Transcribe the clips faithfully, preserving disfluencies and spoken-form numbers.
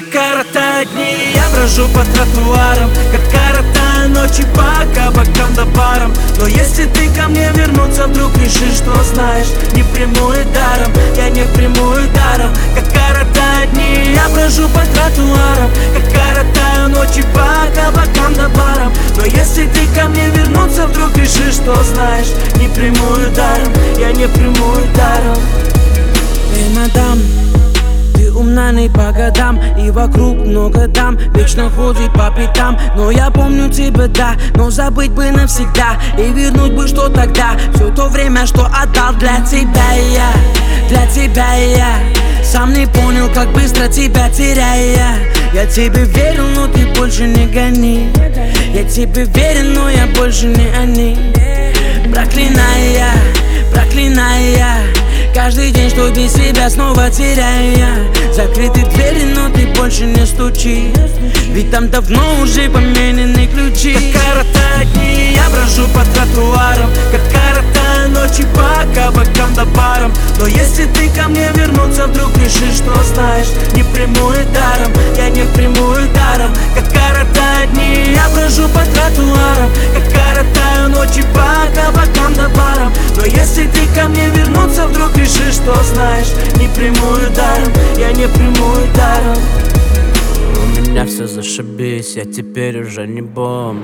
коротают дни, я брожу по тротуарам, как коротаю ночи по кабакам да барам. Но если ты ко мне вернуться вдруг решишь, что знаешь, не приму и даром, я не приму и даром. Как коротают дни, я брожу по тротуарам, как коротаю ночи по кабакам да барам. Но если ты ко мне вернуться вдруг решишь, что знаешь, не приму и даром, я не приму и даром. Эй, мадам, ты умна не по годам, и вокруг много дам, вечно ходит по пятам. Но я помню тебя, да, но забыть бы навсегда, и вернуть бы, что тогда, все то время, что отдал для тебя я, для тебя я. Сам не понял, как быстро тебя теряя. Я тебе верил, но ты больше не гони. Я тебе верен, но я больше не они. Проклиная, проклиная каждый день, что без себя снова теряя. Закрыты двери, но ты больше не стучи, ведь там давно уже поменены ключи. Как коротают дни, я брожу по тротуарам, как коротаю ночи по кабакам да барам. Но если ты ко мне вернуться вдруг решишь, что знаешь, не приму и даром, я не приму и даром. Как коротают дни, я брожу по тротуарам, как коротаю ночи по кабакам да барам. Но если ты ко мне вернуться вдруг решишь, что знаешь, не приму и даром, я не приму и даром. У меня все зашибись, я теперь уже не бомж.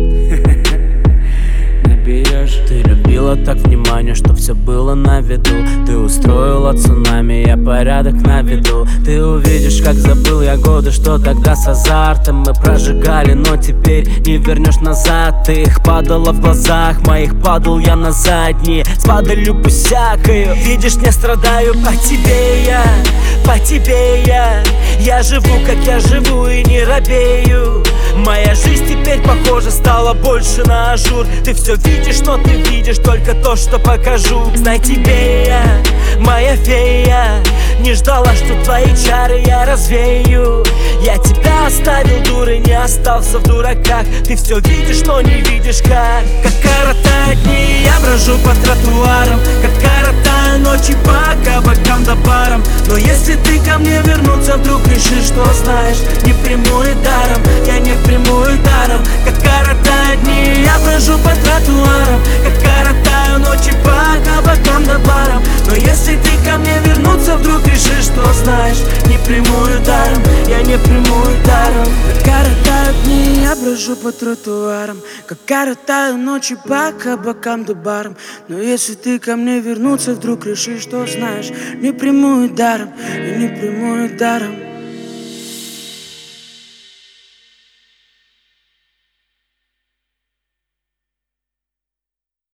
Ты любила так внимание, что все было на виду. Ты устроила цунами, я порядок наведу. Ты увидишь, как забыл я годы, что тогда с азартом мы прожигали, но теперь не вернешь назад. Ты их падала в глазах моих, падал я на задние, с падалью всякою. Видишь, не страдаю по тебе я, по тебе я. Я живу, как я живу, и не робею. Моя жизнь теперь, похоже, стала больше на ажур. Ты все видишь, но ты видишь только то, что покажу. Знай, тебе я, моя фея, не ждала, что твои чары я развею. Я тебя оставил дурой, не остался в дураках. Ты все видишь, но не видишь как. Как коротают дни, я брожу по тротуарам, как коротаю ночи по кабакам да барам. Но если ты ко мне вернуться вдруг решишь, что знаешь, не приму и даром, я не приму и даром. Как коротают дни, я брожу по тротуарам, как коротаю ночи по кабакам да барам. Но если ты ко мне вернуться вдруг решишь, что знаешь, не приму и даром, я не приму и даром. Как коротают дни, я брожу по тротуарам, как коротаю ночи по кабакам да барам. Но если ты ко мне вернуться вдруг решишь, что знаешь, не приму и даром, я не приму и даром.